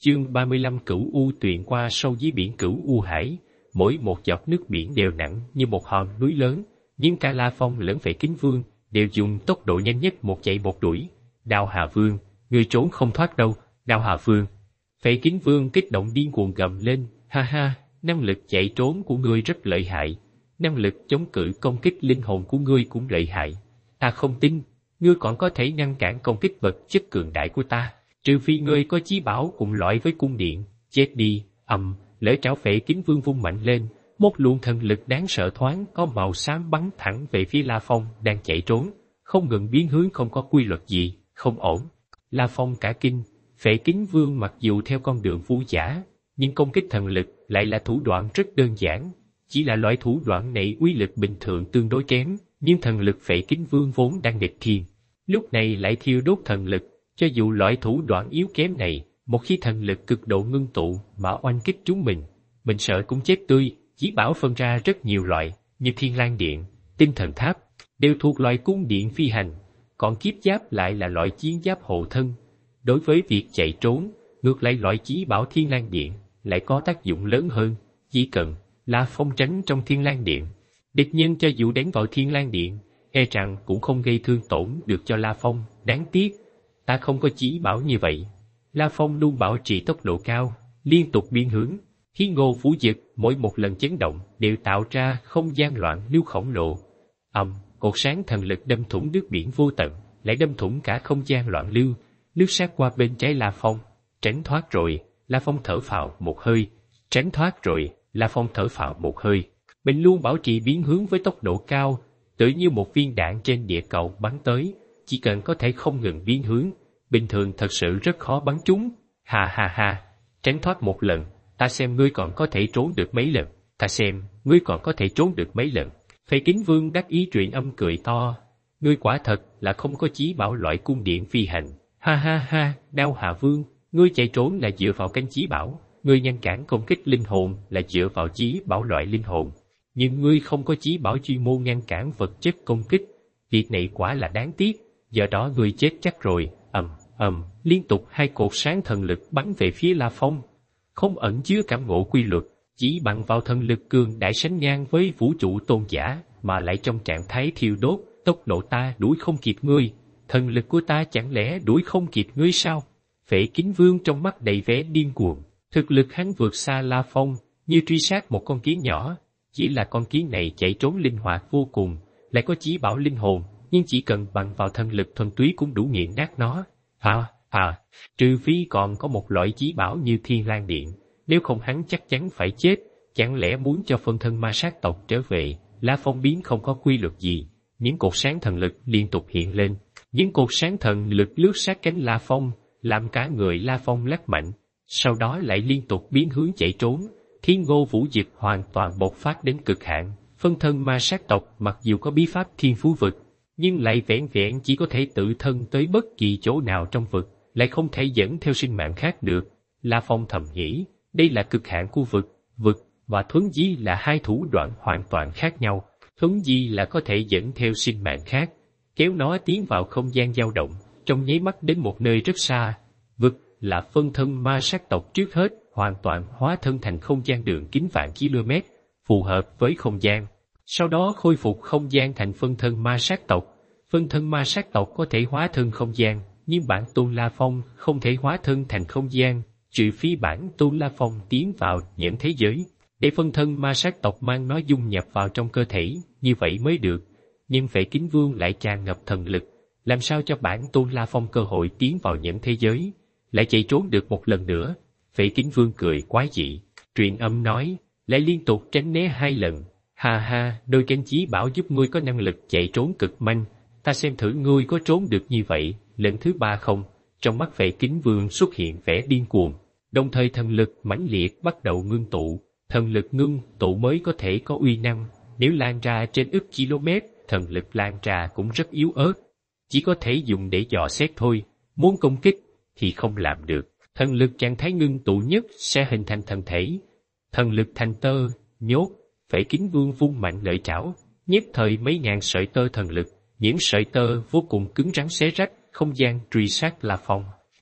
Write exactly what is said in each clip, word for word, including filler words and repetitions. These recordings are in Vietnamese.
Chương ba mươi lăm Cửu U Tuyền qua sâu dưới biển Cửu U Hải, mỗi một giọt nước biển đều nặng như một hòn núi lớn, nhưng cả La Phong lẫn Phệ Kính Vương đều dùng tốc độ nhanh nhất một chạy một đuổi. Đao Hà Vương, ngươi trốn không thoát đâu, Đao Hà Vương. Phệ Kính Vương kích động điên cuồng gầm lên, ha ha, năng lực chạy trốn của ngươi rất lợi hại, năng lực chống cự công kích linh hồn của ngươi cũng lợi hại. Ta không tin, ngươi còn có thể ngăn cản công kích vật chất cường đại của ta, trừ phi ngươi có chí bảo cùng loại với cung điện. Chết đi, ầm, lưỡi trảo Phệ Kính Vương vung mạnh lên, một luồng thần lực đáng sợ thoáng có màu xám bắn thẳng về phía La Phong đang chạy trốn, không ngừng biến hướng không có quy luật gì, không ổn. La Phong cả kinh, Phệ Kính Vương mặc dù theo con đường vũ giả, nhưng công kích thần lực lại là thủ đoạn rất đơn giản, chỉ là loại thủ đoạn này uy lực bình thường tương đối kém, nhưng thần lực Phệ Kính Vương vốn đang nghịch thiên, lúc này lại thiêu đốt thần lực, cho dù loại thủ đoạn yếu kém này, một khi thần lực cực độ ngưng tụ mà oanh kích chúng mình, mình sợ cũng chết tươi. Chí bảo phân ra rất nhiều loại, như Thiên Lang Điện, Tinh Thần Tháp, đều thuộc loại cung điện phi hành, còn kiếp giáp lại là loại chiến giáp hộ thân. Đối với việc chạy trốn, ngược lại loại chí bảo Thiên Lang Điện lại có tác dụng lớn hơn, chỉ cần La Phong tránh trong Thiên Lang Điện, địch nhân cho dù đánh vào Thiên Lang Điện, e rằng cũng không gây thương tổn được cho La Phong. Đáng tiếc, ta không có chí bảo như vậy. La Phong luôn bảo trì tốc độ cao, liên tục biến hướng. Thiên Ngô Vũ Dực mỗi một lần chấn động đều tạo ra không gian loạn lưu khổng lồ. Ầm, cột sáng thần lực đâm thủng nước biển vô tận, lại đâm thủng cả không gian loạn lưu, lướt sát qua bên trái La Phong. Tránh thoát rồi, La Phong thở phào một hơi. Tránh thoát rồi, La Phong thở phào một hơi. Mình luôn bảo trì biến hướng với tốc độ cao, tự như một viên đạn trên địa cầu bắn tới, chỉ cần có thể không ngừng biến hướng, bình thường thật sự rất khó bắn trúng. Ha ha ha, tránh thoát một lần, ta xem ngươi còn có thể trốn được mấy lần, ta xem ngươi còn có thể trốn được mấy lần. Phệ Kính Vương đắc ý truyền âm cười to, ngươi quả thật là không có chí bảo loại cung điện phi hành. Ha ha ha, Đao Hà Vương, ngươi chạy trốn là dựa vào cánh chí bảo, ngươi ngăn cản công kích linh hồn là dựa vào chí bảo loại linh hồn, nhưng ngươi không có chí bảo chuyên môn ngăn cản vật chất công kích, việc này quả là đáng tiếc, giờ đó ngươi chết chắc rồi. Ầm ầm, liên tục hai cột sáng thần lực bắn về phía La Phong, không ẩn chứa cảm ngộ quy luật, chỉ bằng vào thần lực cường đại sánh ngang với vũ trụ tôn giả, mà lại trong trạng thái thiêu đốt, tốc độ ta đuổi không kịp ngươi, thần lực của ta chẳng lẽ đuổi không kịp ngươi sao? Phệ Kính Vương trong mắt đầy vẻ điên cuồng, thực lực hắn vượt xa La Phong, như truy sát một con kiến nhỏ, chỉ là con kiến này chạy trốn linh hoạt vô cùng, lại có chí bảo linh hồn, nhưng chỉ cần bằng vào thần lực thuần túy cũng đủ nghiền nát nó. Hả? À, trừ phi còn có một loại chí bảo như Thiên Lang Điện, nếu không hắn chắc chắn phải chết. Chẳng lẽ muốn cho phân thân ma sát tộc trở về? La Phong biến không có quy luật gì, những cột sáng thần lực liên tục hiện lên, những cột sáng thần lực lướt sát cánh La Phong, làm cả người La Phong lắc mạnh, sau đó lại liên tục biến hướng chạy trốn. Thiên Ngô Vũ Dực hoàn toàn bộc phát đến cực hạn, phân thân ma sát tộc mặc dù có bí pháp thiên phú vực, nhưng lại vẹn vẹn chỉ có thể tự thân tới bất kỳ chỗ nào trong vực, lại không thể dẫn theo sinh mạng khác được. La Phong thầm nghĩ, đây là cực hạn của vực, vực và thuấn di là hai thủ đoạn hoàn toàn khác nhau. Thuấn di là có thể dẫn theo sinh mạng khác, kéo nó tiến vào không gian dao động, trong nháy mắt đến một nơi rất xa. Vực là phân thân ma sát tộc trước hết, hoàn toàn hóa thân thành không gian đường kính vạn km, phù hợp với không gian. Sau đó khôi phục không gian thành phân thân ma sát tộc. Phân thân ma sát tộc có thể hóa thân không gian, nhưng bản tôn La Phong không thể hóa thân thành không gian, trừ phi bản tôn La Phong tiến vào những thế giới, để phân thân ma sát tộc mang nó dung nhập vào trong cơ thể, như vậy mới được. Nhưng Phệ Kính Vương lại tràn ngập thần lực, làm sao cho bản tôn La Phong cơ hội tiến vào những thế giới, lại chạy trốn được một lần nữa? Phệ Kính Vương cười quái dị, truyền âm nói, lại liên tục tránh né hai lần. Ha ha, đôi cánh chí bảo giúp ngươi có năng lực chạy trốn cực manh, ta xem thử ngươi có trốn được như vậy lần thứ ba không? Trong mắt Phệ Kính Vương xuất hiện vẻ điên cuồng, đồng thời thần lực mãnh liệt bắt đầu ngưng tụ. Thần lực ngưng tụ mới có thể có uy năng, nếu lan ra trên ức km, thần lực lan ra cũng rất yếu ớt, chỉ có thể dùng để dò xét thôi, muốn công kích thì không làm được. Thần lực trạng thái ngưng tụ nhất sẽ hình thành thần thể, thần lực thành tơ, nhốt. Phệ Kính Vương vung mạnh lợi trảo, nhất thời mấy ngàn sợi tơ thần lực, những sợi tơ vô cùng cứng rắn xé rách không gian truy sát La Phong.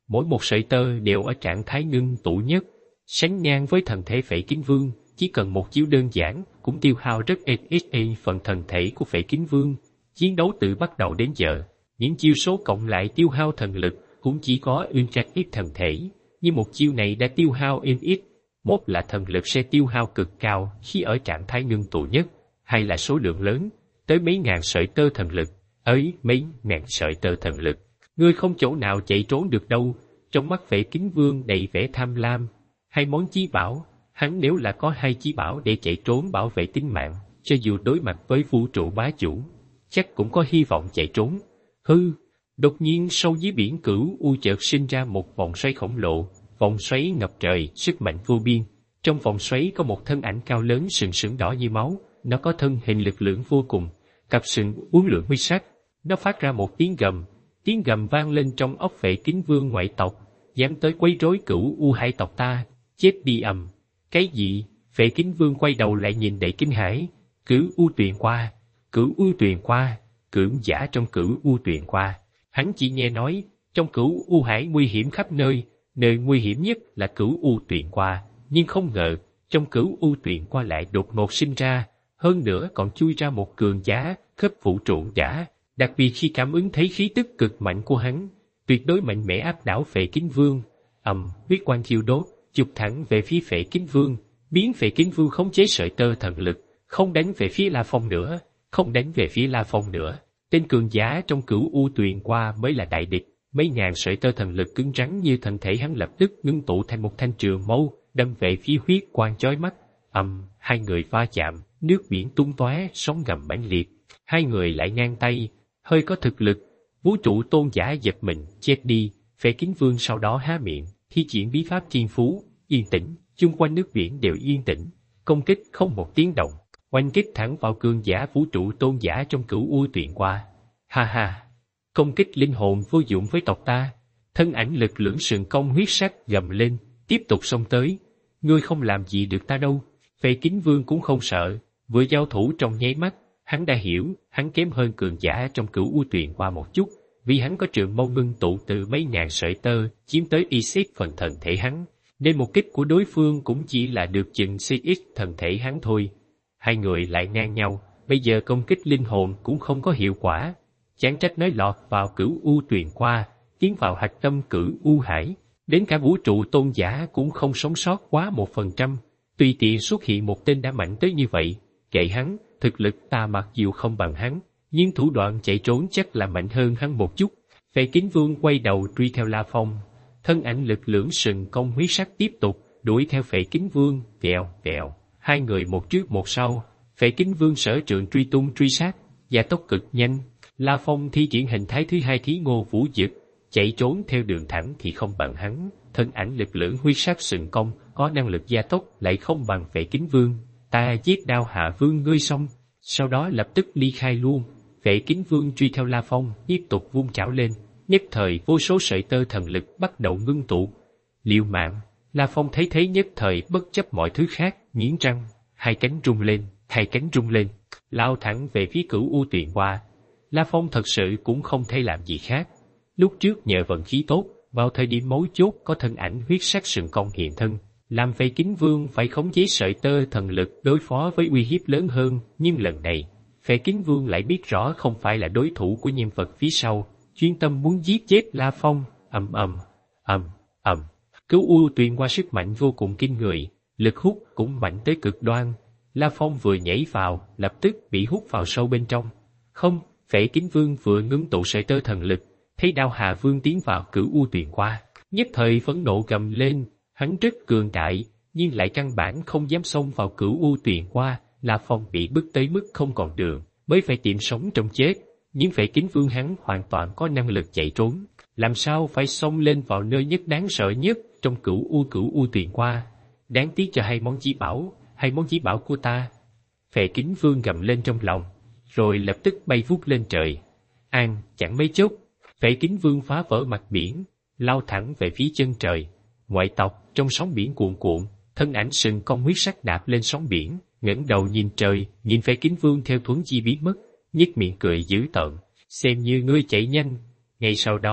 mỗi một sợi tơ đều ở trạng thái ngưng tụ nhất, sánh ngang với thần thể Phệ Kính Vương, chỉ cần một chiêu đơn giản cũng tiêu hao rất ít ít phần thần thể của Phệ Kính Vương. Chiến đấu từ bắt đầu đến giờ, những chiêu số cộng lại tiêu hao thần lực cũng chỉ có Ultra ít thần thể, nhưng một chiêu này đã tiêu hao in ít. Một là thần lực sẽ tiêu hao cực cao khi ở trạng thái ngưng tụ nhất, hay là số lượng lớn, tới mấy ngàn sợi tơ thần lực, ấy mấy ngàn sợi tơ thần lực. Ngươi không chỗ nào chạy trốn được đâu. Trong mắt Phệ Kính Vương đầy vẻ tham lam. Hai món chí bảo, hắn nếu là có hai chí bảo để chạy trốn bảo vệ tính mạng, cho dù đối mặt với vũ trụ bá chủ, chắc cũng có hy vọng chạy trốn. Hư, đột nhiên sâu dưới biển Cửu U chợt sinh ra một vòng xoáy khổng lồ, vòng xoáy ngập trời, sức mạnh vô biên. Trong vòng xoáy có một thân ảnh cao lớn sừng sững đỏ như máu, nó có thân hình lực lượng vô cùng, cặp sừng uốn lượn huy sắc. Nó phát ra một tiếng gầm, tiếng gầm vang lên trong óc Phệ Kính Vương ngoại tộc, dám tới quấy rối Cửu U hải tộc ta, chết đi ầm. Cái gì? Phệ Kính Vương quay đầu lại nhìn đầy kinh hãi. Cửu U Tuyền Qua, Cửu U Tuyền Qua, cưỡng giả trong Cửu U Tuyền Qua. Hắn chỉ nghe nói, trong Cửu U hải nguy hiểm khắp nơi, nơi nguy hiểm nhất là Cửu U Tuyền Qua, nhưng không ngờ, trong Cửu U Tuyền Qua lại đột ngột sinh ra, hơn nữa còn chui ra một cường giả khắp vũ trụ giả. Đặc biệt khi cảm ứng thấy khí tức cực mạnh của hắn, tuyệt đối mạnh mẽ áp đảo Phệ Kính Vương. Ầm, huyết quang thiêu đốt, chụp thẳng về phía Phệ Kính Vương, biến Phệ Kính Vương khống chế sợi tơ thần lực, không đánh về phía La Phong nữa, không đánh về phía La Phong nữa. Tên cường giả trong Cửu U Tuyền Qua mới là đại địch. Mấy ngàn sợi tơ thần lực cứng rắn như thân thể hắn lập tức ngưng tụ thành một thanh trường mâu, đâm về phía huyết quang chói mắt. Ầm, hai người va chạm, nước biển tung tóe, sóng ngầm mãnh liệt. Hai người lại ngang tay, hơi có thực lực. Vũ trụ tôn giả giật mình, chết đi. Phệ Kính Vương sau đó há miệng, thi triển bí pháp thiên phú, yên tĩnh, chung quanh nước biển đều yên tĩnh, công kích không một tiếng động, oanh kích thẳng vào cường giả vũ trụ tôn giả trong Cửu U Tuyền Qua. Ha ha, công kích linh hồn vô dụng với tộc ta. Thân ảnh lực lưỡng sừng cong huyết sắc gầm lên, tiếp tục xông tới. Ngươi không làm gì được ta đâu. Phệ Kính Vương cũng không sợ, vừa giao thủ trong nháy mắt, hắn đã hiểu, hắn kém hơn cường giả trong Cửu U Tuyền Qua một chút, vì hắn có trường mâu ngưng tụ từ mấy ngàn sợi tơ, chiếm tới y xít phần thần thể hắn, nên một kích của đối phương cũng chỉ là được chừng xê ích thần thể hắn thôi. Hai người lại ngang nhau, bây giờ công kích linh hồn cũng không có hiệu quả. Chẳng trách nói lọt vào Cửu U Tuyền Qua, tiến vào hạch tâm Cửu U hải, đến cả vũ trụ tôn giả cũng không sống sót quá một phần trăm. Tùy tiện xuất hiện một tên đã mạnh tới như vậy, kệ hắn, thực lực ta mặc dù không bằng hắn, nhưng thủ đoạn chạy trốn chắc là mạnh hơn hắn một chút. Phệ Kính Vương quay đầu truy theo La Phong, thân ảnh lực lưỡng sừng cong huyết sắc tiếp tục đuổi theo Phệ Kính Vương, vèo vèo, hai người một trước một sau. Phệ Kính Vương sở trường truy tung truy sát, gia tốc cực nhanh. La Phong thi triển hình thái thứ hai Thí Ngô Vũ Dực, chạy trốn theo đường thẳng thì không bằng hắn, thân ảnh lực lưỡng huyết sắc sừng cong có năng lực gia tốc lại không bằng Phệ Kính Vương. Ta giết Đao Hạ Vương ngươi xong, sau đó lập tức ly khai luôn. Phệ Kính Vương truy theo La Phong, tiếp tục vung chảo lên, nhất thời vô số sợi tơ thần lực bắt đầu ngưng tụ. Liều mạng, La Phong thấy thế nhất thời bất chấp mọi thứ khác, nghiến răng, hai cánh rung lên, hai cánh rung lên, lao thẳng về phía Cửu U Tuyền Qua. La Phong thật sự cũng không thể làm gì khác. Lúc trước nhờ vận khí tốt, vào thời điểm mấu chốt có thân ảnh huyết sắc sừng cong hiện thân, làm Phệ Kính Vương phải khống chế sợi tơ thần lực đối phó với uy hiếp lớn hơn. Nhưng lần này, Phệ Kính Vương lại biết rõ không phải là đối thủ của nhân vật phía sau, chuyên tâm muốn giết chết La Phong. Ầm ầm, ầm ầm, Cửu U Tuyền Qua sức mạnh vô cùng kinh người, lực hút cũng mạnh tới cực đoan. La Phong vừa nhảy vào, lập tức bị hút vào sâu bên trong. Không, Phệ Kính Vương vừa ngưng tụ sợi tơ thần lực, thấy Đao Hà Vương tiến vào Cửu U Tuyền Qua, nhất thời phẫn nộ gầm lên. Hắn rất cường đại, nhưng lại căn bản không dám xông vào Cửu U Tuyền Qua. La Phong bị bức tới mức không còn đường, mới phải tìm sống trong chết. Nhưng Phệ Kính Vương hắn hoàn toàn có năng lực chạy trốn, làm sao phải xông lên vào nơi nhất đáng sợ nhất trong Cửu U Cửu U Tuyền Qua. Đáng tiếc cho hai món chí bảo, hai món chí bảo của ta. Phệ Kính Vương gầm lên trong lòng, rồi lập tức bay vút lên trời. An, chẳng mấy chốc, Phệ Kính Vương phá vỡ mặt biển, lao thẳng về phía chân trời. Ngoại tộc trong sóng biển cuộn cuộn, thân ảnh sừng cong huyết sắc đạp lên sóng biển, ngẩng đầu nhìn trời, nhìn Phệ Kính Vương theo thuấn di biến mất, nhếch miệng cười dữ tợn, xem như ngươi chạy nhanh. Ngay sau đó,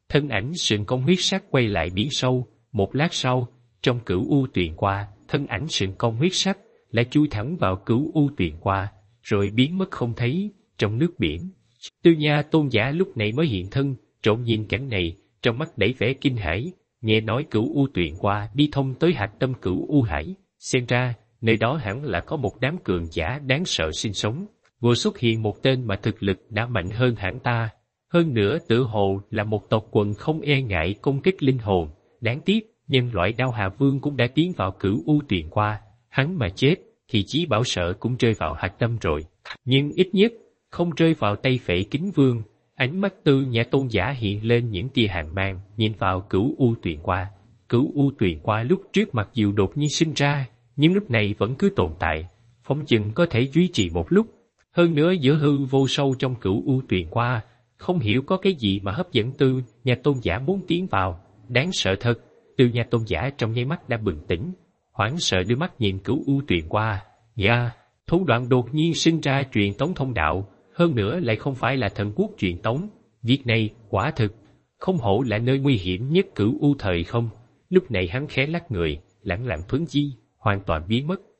Thân ảnh sừng công huyết sắc quay lại biển sâu, một lát sau, trong cửu u tuyền qua, thân ảnh sừng công huyết sắc lại chui thẳng vào cửu u tuyền qua, rồi biến mất không thấy trong nước biển. Tư Nha tôn giả lúc này mới hiện thân, trộn nhìn cảnh này, trong mắt đầy vẻ kinh hãi, nghe nói cửu u tuyền qua đi thông tới hạch tâm cửu u hải, xem ra nơi đó hẳn là có một đám cường giả đáng sợ sinh sống. Vừa xuất hiện một tên mà thực lực đã mạnh hơn hẳn ta, hơn nữa tự hồ là một tộc quần không e ngại công kích linh hồn. Đáng tiếc, nhân loại Đao Hà Vương cũng đã tiến vào cửu u tuyền qua, hắn mà chết thì Chí Bảo sợ cũng rơi vào hạch tâm rồi, nhưng ít nhất không rơi vào tay Phệ Kính Vương. Ánh mắt Tư Nha tôn giả hiện lên những tia hàn mang, nhìn vào cửu u tuyền qua. Cửu u tuyền qua lúc trước mặc dù đột nhiên sinh ra, nhưng lúc này vẫn cứ tồn tại, phỏng chừng có thể duy trì một lúc. Hơn nữa giữa hư vô sâu trong cửu u tuyền qua, không hiểu có cái gì mà hấp dẫn Tư Nha tôn giả muốn tiến vào, đáng sợ thật. Tư Nha tôn giả trong nháy mắt đã bừng tỉnh, hoảng sợ đưa mắt nhìn cửu u tuyền qua. Dạ, thủ đoạn đột nhiên sinh ra truyền tống thông đạo, hơn nữa lại không phải là thần quốc truyền tống. Việc này quả thực không hổ là nơi nguy hiểm nhất cửu u thời không. Lúc này hắn khẽ lắc người, lẳng lặng thuấn di, hoàn toàn biến mất.